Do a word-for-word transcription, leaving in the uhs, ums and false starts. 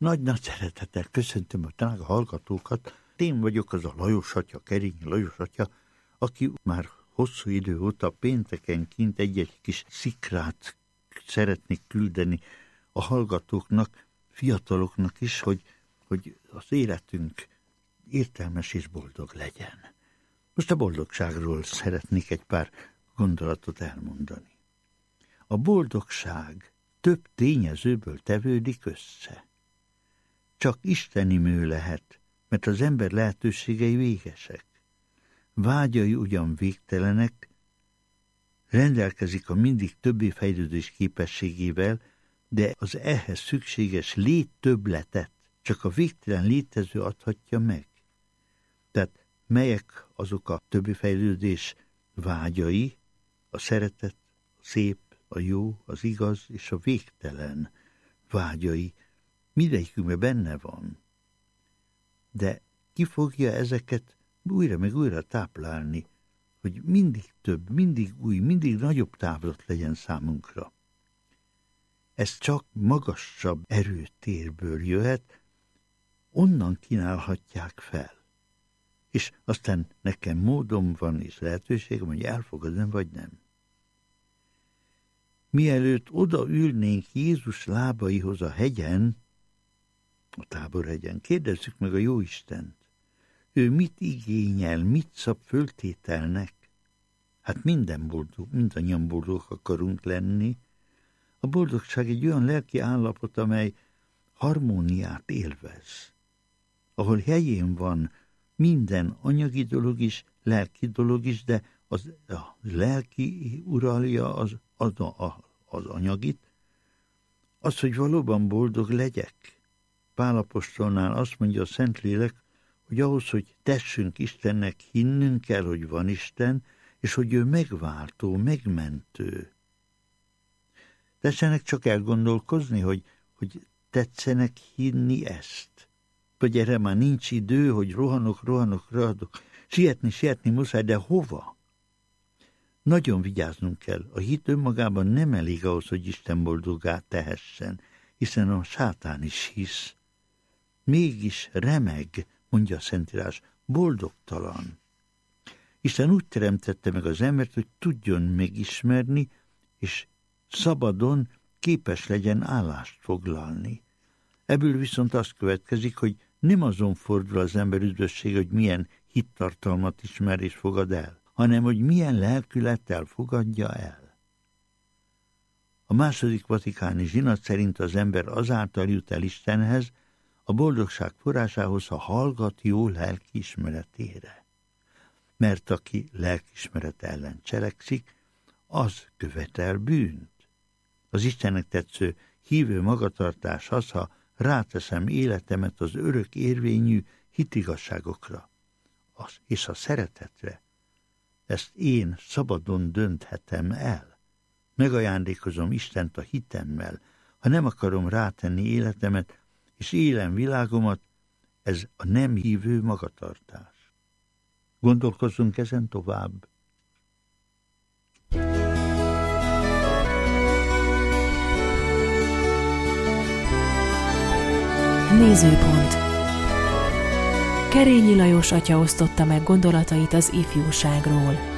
Nagy-nagy szeretettel köszöntöm a drága hallgatókat. Én vagyok az a Lajos atya, Kerényi Lajos atya, aki már hosszú idő óta péntekenként egy-egy kis szikrát szeretnék küldeni a hallgatóknak, fiataloknak is, hogy, hogy az életünk értelmes és boldog legyen. Most a boldogságról szeretnék egy pár gondolatot elmondani. A boldogság több tényezőből tevődik össze. Csak isteni mű lehet, mert az ember lehetőségei végesek. Vágyai ugyan végtelenek, rendelkezik a mindig többé fejlődés képességével, de az ehhez szükséges léttöbbletet csak a végtelen létező adhatja meg. Tehát melyek azok a többi fejlődés vágyai, a szeretet, a szép, a jó, az igaz és a végtelen vágyai, mindegyikünkben benne van. De ki fogja ezeket újra meg újra táplálni, hogy mindig több, mindig új, mindig nagyobb távlat legyen számunkra. Ez csak magasabb erőtérből jöhet, onnan kínálhatják fel. És aztán nekem módom van és lehetőségem, hogy elfogadom vagy nem. Mielőtt odaülnénk Jézus lábaihoz a hegyen, a Táborhegyen, kérdezzük meg a Jóistent. Ő mit igényel, mit szab föltételnek? Hát minden boldog, mindannyian boldogok akarunk lenni. A boldogság egy olyan lelki állapot, amely harmóniát élvez, ahol helyén van minden anyagi dolog is, lelki dolog is, de az, a lelki uralja az, az, az anyagit, az, hogy valóban boldog legyek. Pál apostolnál azt mondja a Szentlélek, hogy ahhoz, hogy tessünk Istennek, hinnünk kell, hogy van Isten, és hogy ő megváltó, megmentő. Tetszenek csak elgondolkozni, hogy, hogy tetszenek hinni ezt. Vagy erre már nincs idő, hogy rohanok, rohanok, rohanok. Sietni, sietni muszáj, de hova? Nagyon vigyáznunk kell. A hit önmagában nem elég ahhoz, hogy Isten boldoggá tehessen, hiszen a sátán is hisz. Mégis remeg, mondja a Szentírás, boldogtalan. Isten úgy teremtette meg az embert, hogy tudjon megismerni, és szabadon képes legyen állást foglalni. Ebből viszont az következik, hogy nem azon fordul az ember üdvössége, hogy milyen hittartalmat ismer és fogad el, hanem hogy milyen lelkülettel fogadja el. A második vatikáni zsinat szerint az ember azáltal jut el Istenhez, a boldogság forrásához, ha hallgat jó lelkiismeretére. Mert aki lelkiismeret ellen cselekszik, az követel bűnt. Az Istennek tetsző hívő magatartás az, ha ráteszem életemet az örök érvényű hitigasságokra és a szeretetre. Ezt én szabadon dönthetem el. Megajándékozom Istent a hitemmel. Ha nem akarom rátenni életemet, és élem világomat, ez a nem hívő magatartás. Gondolkozzunk ezen tovább. Nézőpont. Kerényi Lajos atya osztotta meg gondolatait az ifjúságról.